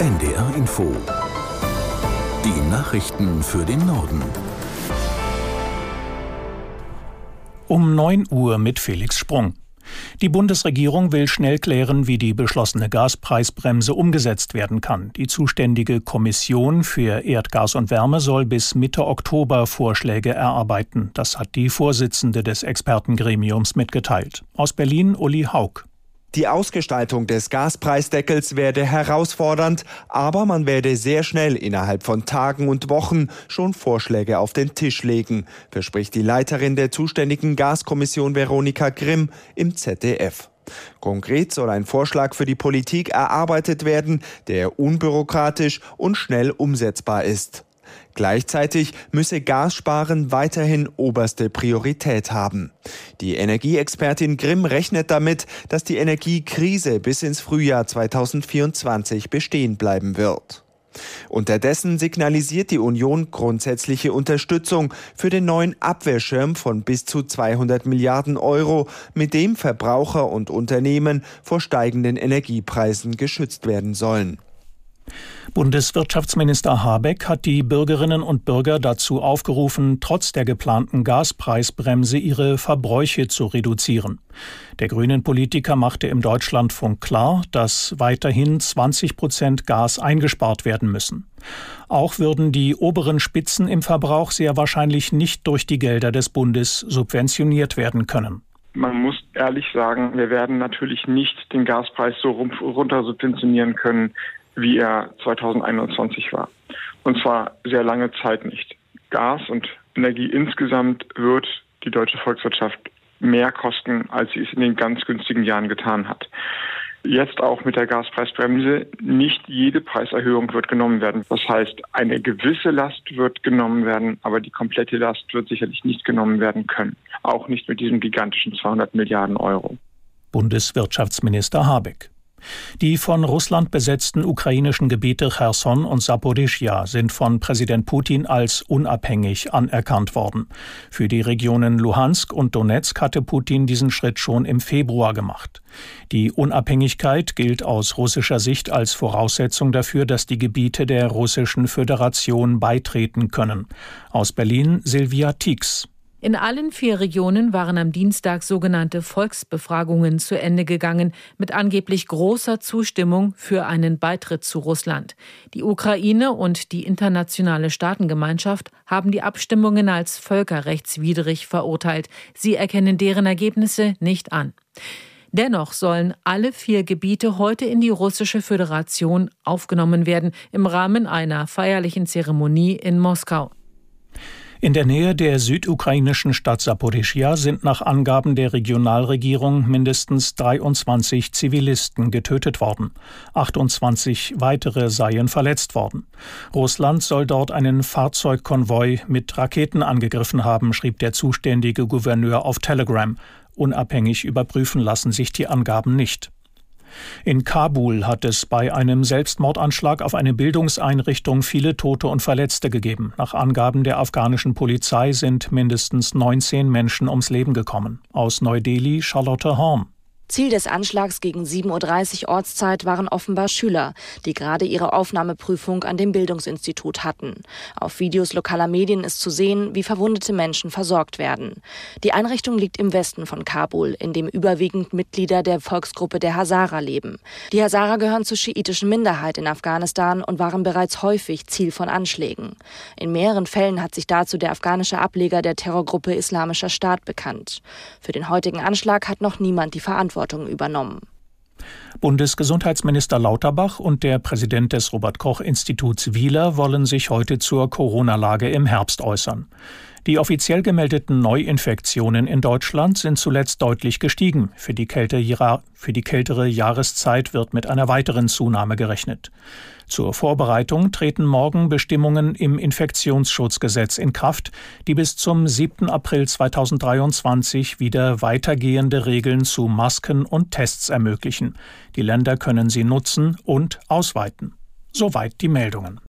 NDR Info. Die Nachrichten für den Norden. Um 9 Uhr mit Felix Sprung. Die Bundesregierung will schnell klären, wie die beschlossene Gaspreisbremse umgesetzt werden kann. Die zuständige Kommission für Erdgas und Wärme soll bis Mitte Oktober Vorschläge erarbeiten. Das hat die Vorsitzende des Expertengremiums mitgeteilt. Aus Berlin Uli Haug. Die Ausgestaltung des Gaspreisdeckels werde herausfordernd, aber man werde sehr schnell innerhalb von Tagen und Wochen schon Vorschläge auf den Tisch legen, verspricht die Leiterin der zuständigen Gaskommission Veronika Grimm im ZDF. Konkret soll ein Vorschlag für die Politik erarbeitet werden, der unbürokratisch und schnell umsetzbar ist. Gleichzeitig müsse Gassparen weiterhin oberste Priorität haben. Die Energieexpertin Grimm rechnet damit, dass die Energiekrise bis ins Frühjahr 2024 bestehen bleiben wird. Unterdessen signalisiert die Union grundsätzliche Unterstützung für den neuen Abwehrschirm von bis zu 200 Milliarden Euro, mit dem Verbraucher und Unternehmen vor steigenden Energiepreisen geschützt werden sollen. Bundeswirtschaftsminister Habeck hat die Bürgerinnen und Bürger dazu aufgerufen, trotz der geplanten Gaspreisbremse ihre Verbräuche zu reduzieren. Der Grünen-Politiker machte im Deutschlandfunk klar, dass weiterhin 20% Gas eingespart werden müssen. Auch würden die oberen Spitzen im Verbrauch sehr wahrscheinlich nicht durch die Gelder des Bundes subventioniert werden können. Man muss ehrlich sagen, wir werden natürlich nicht den Gaspreis so runter subventionieren können, wie er 2021 war. Und zwar sehr lange Zeit nicht. Gas und Energie insgesamt wird die deutsche Volkswirtschaft mehr kosten, als sie es in den ganz günstigen Jahren getan hat. Jetzt auch mit der Gaspreisbremse, nicht jede Preiserhöhung wird genommen werden. Das heißt, eine gewisse Last wird genommen werden, aber die komplette Last wird sicherlich nicht genommen werden können. Auch nicht mit diesem gigantischen 200 Milliarden Euro. Bundeswirtschaftsminister Habeck. Die von Russland besetzten ukrainischen Gebiete Cherson und Saporischschja sind von Präsident Putin als unabhängig anerkannt worden. Für die Regionen Luhansk und Donezk hatte Putin diesen Schritt schon im Februar gemacht. Die Unabhängigkeit gilt aus russischer Sicht als Voraussetzung dafür, dass die Gebiete der Russischen Föderation beitreten können. Aus Berlin Silvia Tieks. In allen 4 Regionen waren am Dienstag sogenannte Volksbefragungen zu Ende gegangen, mit angeblich großer Zustimmung für einen Beitritt zu Russland. Die Ukraine und die internationale Staatengemeinschaft haben die Abstimmungen als völkerrechtswidrig verurteilt. Sie erkennen deren Ergebnisse nicht an. Dennoch sollen alle 4 Gebiete heute in die Russische Föderation aufgenommen werden, im Rahmen einer feierlichen Zeremonie in Moskau. In der Nähe der südukrainischen Stadt Saporischschja sind nach Angaben der Regionalregierung mindestens 23 Zivilisten getötet worden. 28 weitere seien verletzt worden. Russland soll dort einen Fahrzeugkonvoi mit Raketen angegriffen haben, schrieb der zuständige Gouverneur auf Telegram. Unabhängig überprüfen lassen sich die Angaben nicht. In Kabul hat es bei einem Selbstmordanschlag auf eine Bildungseinrichtung viele Tote und Verletzte gegeben. Nach Angaben der afghanischen Polizei sind mindestens 19 Menschen ums Leben gekommen. Aus Neu-Delhi Charlotte Horn. Ziel des Anschlags gegen 7:30 Uhr Ortszeit waren offenbar Schüler, die gerade ihre Aufnahmeprüfung an dem Bildungsinstitut hatten. Auf Videos lokaler Medien ist zu sehen, wie verwundete Menschen versorgt werden. Die Einrichtung liegt im Westen von Kabul, in dem überwiegend Mitglieder der Volksgruppe der Hazara leben. Die Hazara gehören zur schiitischen Minderheit in Afghanistan und waren bereits häufig Ziel von Anschlägen. In mehreren Fällen hat sich dazu der afghanische Ableger der Terrorgruppe Islamischer Staat bekannt. Für den heutigen Anschlag hat noch niemand die Verantwortung übernommen. Bundesgesundheitsminister Lauterbach und der Präsident des Robert-Koch-Instituts Wieler wollen sich heute zur Corona-Lage im Herbst äußern. Die offiziell gemeldeten Neuinfektionen in Deutschland sind zuletzt deutlich gestiegen. Für die kältere Jahreszeit wird mit einer weiteren Zunahme gerechnet. Zur Vorbereitung treten morgen Bestimmungen im Infektionsschutzgesetz in Kraft, die bis zum 7. April 2023 wieder weitergehende Regeln zu Masken und Tests ermöglichen. Die Länder können sie nutzen und ausweiten. Soweit die Meldungen.